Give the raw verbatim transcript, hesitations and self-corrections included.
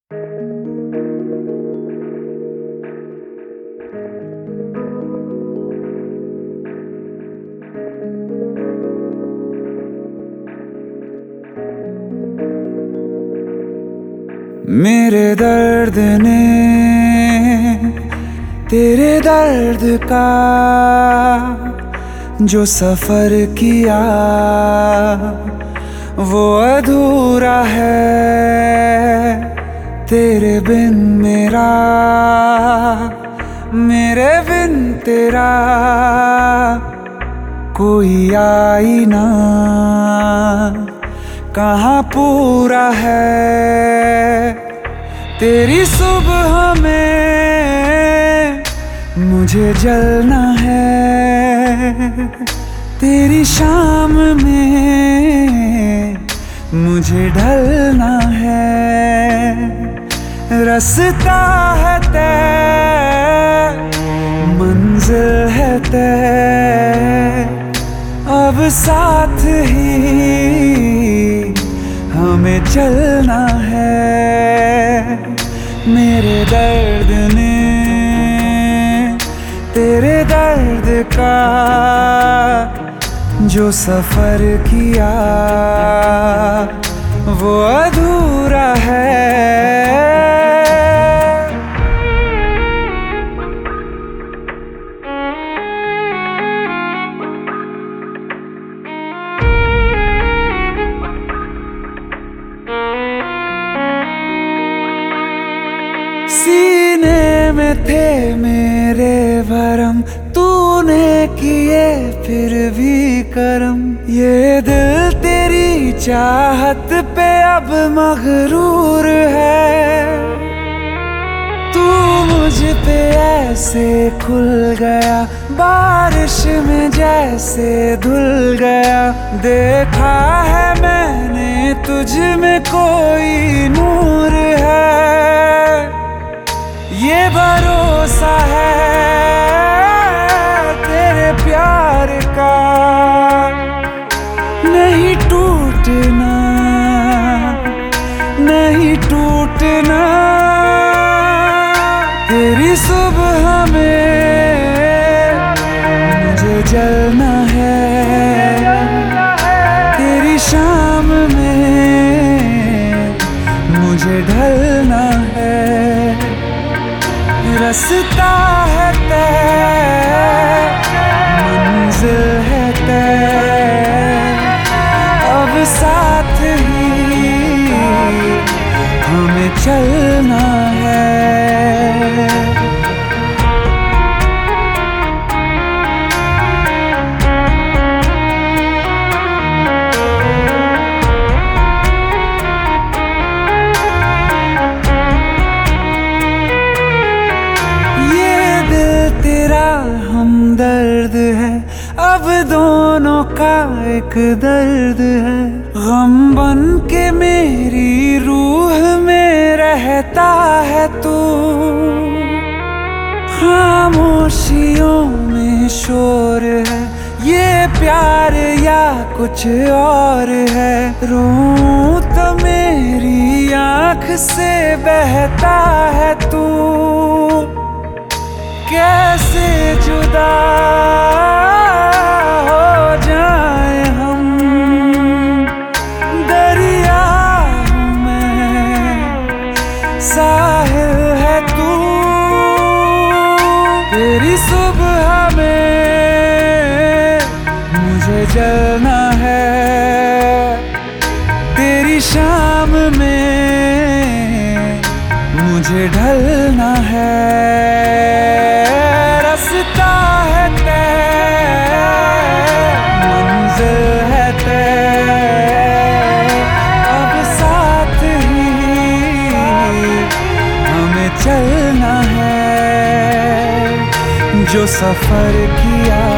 मेरे दर्द ने तेरे दर्द का जो सफर किया वो अधूरा है। तेरे बिन मेरा, मेरे बिन तेरा कोई आईना कहाँ पूरा है। तेरी सुबह में मुझे जलना है, तेरी शाम में मुझे ढलना है। रास्ता है तय, मंजिल है तय, अब साथ ही हमें चलना है। मेरे दर्द ने तेरे दर्द का जो सफर किया वो अधूरा है। सीने में थे मेरे भरम, तूने किए फिर भी करम। ये दिल तेरी चाहत पे अब मगरूर है। तू मुझ पे ऐसे खुल गया, बारिश में जैसे धुल गया। देखा है मैंने तुझ में कोई नूर है। ये भरोसा है तेरे प्यार का, नहीं टूटना, नहीं टूटना। तेरी सुबह में मुझे जलना है, तेरी शाम में मुझे ढलना है। रास्ता है तय, मंजिल है तय, अब साथ ही हमें चलना है। हमदर्द है अब दोनों का एक दर्द है। गम बन के मेरी रूह में रहता है तू, खामोशियों में शोर है। ये प्यार या कुछ और है, रूह तो मेरी आँख से बहता है तू। कैसे जुदा हो जाए हम, दरिया हूँ मैं, साहिल है तू। तेरी सुबह में मुझे जलना है, तेरी शाम में मुझे ढलना है। रास्ता है तय, मंजिल है तय, अब साथ ही हमें चलना है। जो सफर किया